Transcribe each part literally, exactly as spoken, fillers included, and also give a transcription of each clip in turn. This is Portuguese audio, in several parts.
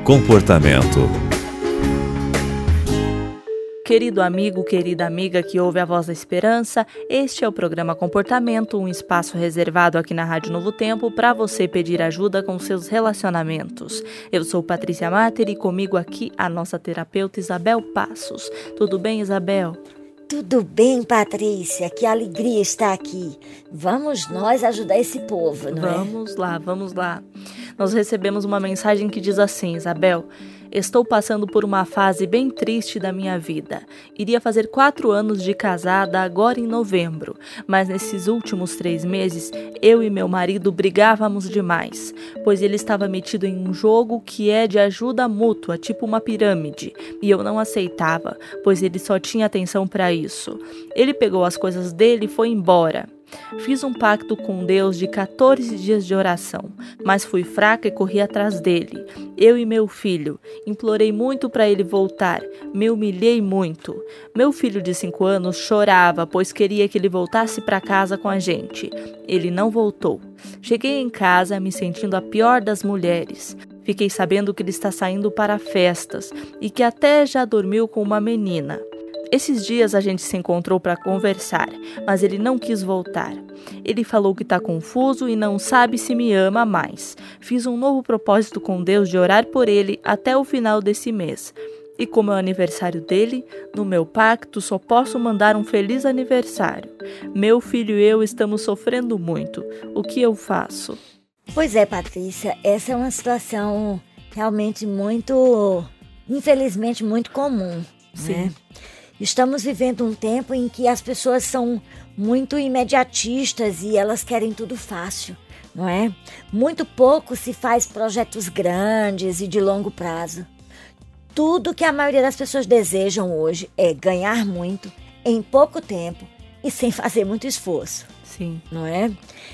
Comportamento. Querido amigo, querida amiga que ouve a Voz da Esperança, este é o programa Comportamento, um espaço reservado aqui na Rádio Novo Tempo para você pedir ajuda com seus relacionamentos. Eu sou Patrícia Mater e comigo aqui a nossa terapeuta Isabel Passos. Tudo bem, Isabel? Tudo bem, Patrícia, que alegria estar aqui. Vamos nós ajudar esse povo, não é? Vamos lá, vamos lá. Nós recebemos uma mensagem que diz assim, Isabel: estou passando por uma fase bem triste da minha vida. Iria fazer quatro anos de casada agora em novembro, mas nesses últimos três meses, eu e meu marido brigávamos demais, pois ele estava metido em um jogo que é de ajuda mútua, tipo uma pirâmide, e eu não aceitava, pois ele só tinha atenção para isso. Ele pegou as coisas dele e foi embora. Fiz um pacto com Deus de quatorze dias de oração, mas fui fraca e corri atrás dele. Eu e meu filho. Implorei muito para ele voltar. Me humilhei muito. Meu filho de cinco anos chorava, pois queria que ele voltasse para casa com a gente. Ele não voltou. Cheguei em casa me sentindo a pior das mulheres. Fiquei sabendo que ele está saindo para festas e que até já dormiu com uma menina. Esses dias a gente se encontrou para conversar, mas ele não quis voltar. Ele falou que está confuso e não sabe se me ama mais. Fiz um novo propósito com Deus de orar por ele até o final desse mês. E como é o aniversário dele, no meu pacto só posso mandar um feliz aniversário. Meu filho e eu estamos sofrendo muito. O que eu faço? Pois é, Patrícia, essa é uma situação realmente muito, infelizmente, muito comum, Sim. né? Estamos vivendo um tempo em que as pessoas são muito imediatistas e elas querem tudo fácil, não é? Muito pouco se faz projetos grandes e de longo prazo. Tudo que a maioria das pessoas desejam hoje é ganhar muito, em pouco tempo e sem fazer muito esforço. Sim. Não é?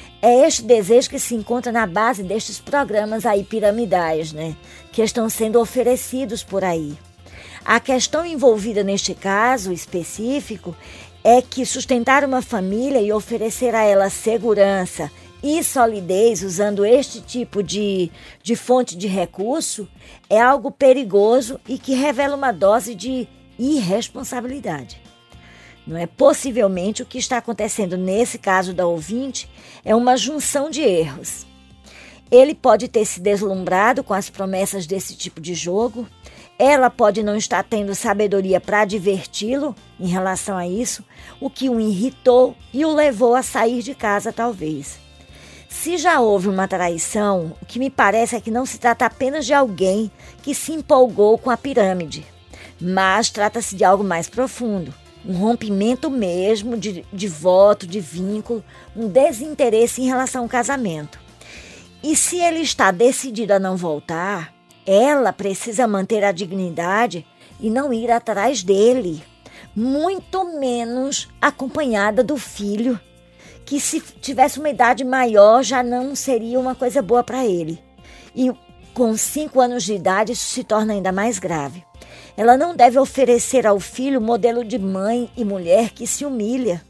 É este desejo que se encontra na base destes programas aí piramidais, né? Que estão sendo oferecidos por aí. A questão envolvida neste caso específico é que sustentar uma família e oferecer a ela segurança e solidez usando este tipo de, de fonte de recurso é algo perigoso e que revela uma dose de irresponsabilidade. Não é? Possivelmente o que está acontecendo nesse caso da ouvinte é uma junção de erros. Ele pode ter se deslumbrado com as promessas desse tipo de jogo. Ela pode não estar tendo sabedoria para adverti-lo em relação a isso, o que o irritou e o levou a sair de casa, talvez. Se já houve uma traição, o que me parece é que não se trata apenas de alguém que se empolgou com a pirâmide, mas trata-se de algo mais profundo, um rompimento mesmo de, de voto, de vínculo, um desinteresse em relação ao casamento. E se ele está decidido a não voltar, ela precisa manter a dignidade e não ir atrás dele, muito menos acompanhada do filho, que se tivesse uma idade maior já não seria uma coisa boa para ele. E com cinco anos de idade isso se torna ainda mais grave. Ela não deve oferecer ao filho o modelo de mãe e mulher que se humilha.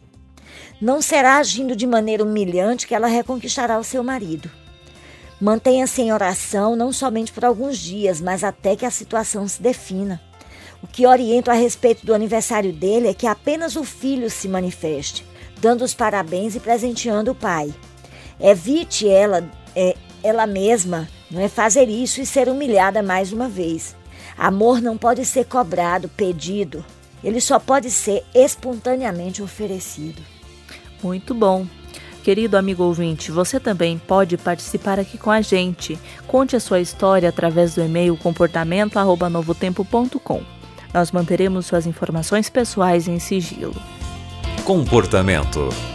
Não será agindo de maneira humilhante que ela reconquistará o seu marido. Mantenha-se em oração não somente por alguns dias, mas até que a situação se defina. O que oriento a respeito do aniversário dele é que apenas o filho se manifeste, dando os parabéns e presenteando o pai. Evite ela, é, ela mesma, não é fazer isso e ser humilhada mais uma vez. Amor não pode ser cobrado, pedido. Ele só pode ser espontaneamente oferecido. Muito bom. Querido amigo ouvinte, você também pode participar aqui com a gente. Conte a sua história através do e-mail comportamento arroba novotempo ponto com. Nós manteremos suas informações pessoais em sigilo. Comportamento.